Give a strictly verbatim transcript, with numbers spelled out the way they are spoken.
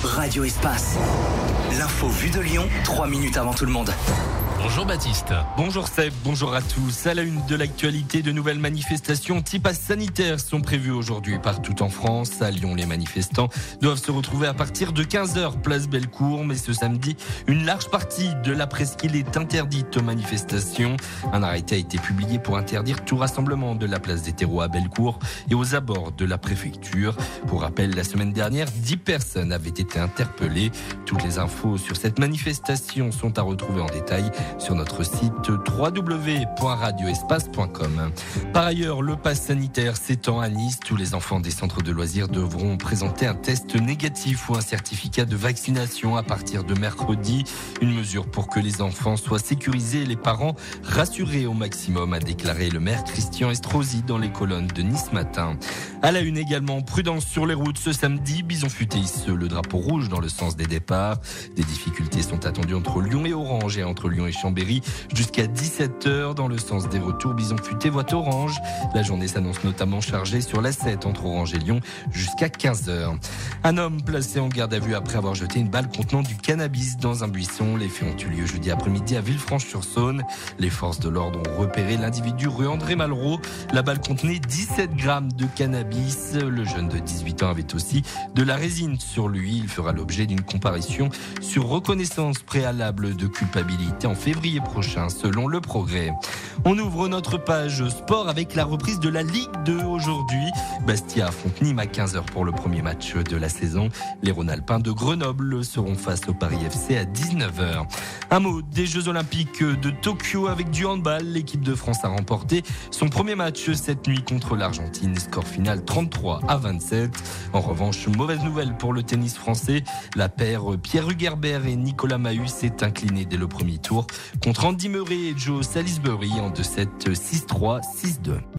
Radio Espace. L'info vue de Lyon, trois minutes avant tout le monde. Bonjour Baptiste. Bonjour Seb, bonjour à tous. À la une de l'actualité, de nouvelles manifestations anti-pass sanitaires sont prévues aujourd'hui partout en France. À Lyon, les manifestants doivent se retrouver à partir de quinze heures, place Bellecour. Mais ce samedi, une large partie de la presqu'île est interdite aux manifestations. Un arrêté a été publié pour interdire tout rassemblement de la place des Terreaux à Bellecour et aux abords de la préfecture. Pour rappel, la semaine dernière, dix personnes avaient été interpellées. Toutes les infos sur cette manifestation sont à retrouver en détail sur notre site w w w point radio espace point com. Par ailleurs, le pass sanitaire s'étend à Nice. Tous les enfants des centres de loisirs devront présenter un test négatif ou un certificat de vaccination à partir de mercredi. Une mesure pour que les enfants soient sécurisés et les parents rassurés au maximum, a déclaré le maire Christian Estrosi dans les colonnes de Nice Matin. À la une également, prudence sur les routes ce samedi. Bison Futé hisse le drapeau rouge dans le sens des départs. Des difficultés sont attendues entre Lyon et Orange et entre Lyon et Chambéry jusqu'à dix-sept heures. Dans le sens des retours, Bison Futé voit orange. La journée s'annonce notamment chargée sur l'A sept entre Orange et Lyon jusqu'à quinze heures. Un homme placé en garde à vue après avoir jeté une balle contenant du cannabis dans un buisson. Les faits ont eu lieu jeudi après-midi à Villefranche-sur-Saône. Les forces de l'ordre ont repéré l'individu rue André Malraux. La balle contenait dix-sept grammes de cannabis. Le jeune de dix-huit ans avait aussi de la résine sur lui. Il fera l'objet d'une comparution sur reconnaissance préalable de culpabilité en février prochain, selon le Progrès. On ouvre notre page sport avec la reprise de la Ligue deux aujourd'hui. Bastia affronte Nîmes à quinze heures pour le premier match de la saison. Les Rhône-Alpins de Grenoble seront face au Paris F C à dix-neuf heures. Un mot des Jeux Olympiques de Tokyo avec du handball. L'équipe de France a remporté son premier match cette nuit contre l'Argentine. Score final trente-trois à vingt-sept. En revanche, mauvaise nouvelle pour le tennis français. La paire Pierre Hugerbert et Nicolas Mahut s'est inclinée dès le premier tour contre Andy Murray et Joe Salisbury en deux sept, six trois, six deux.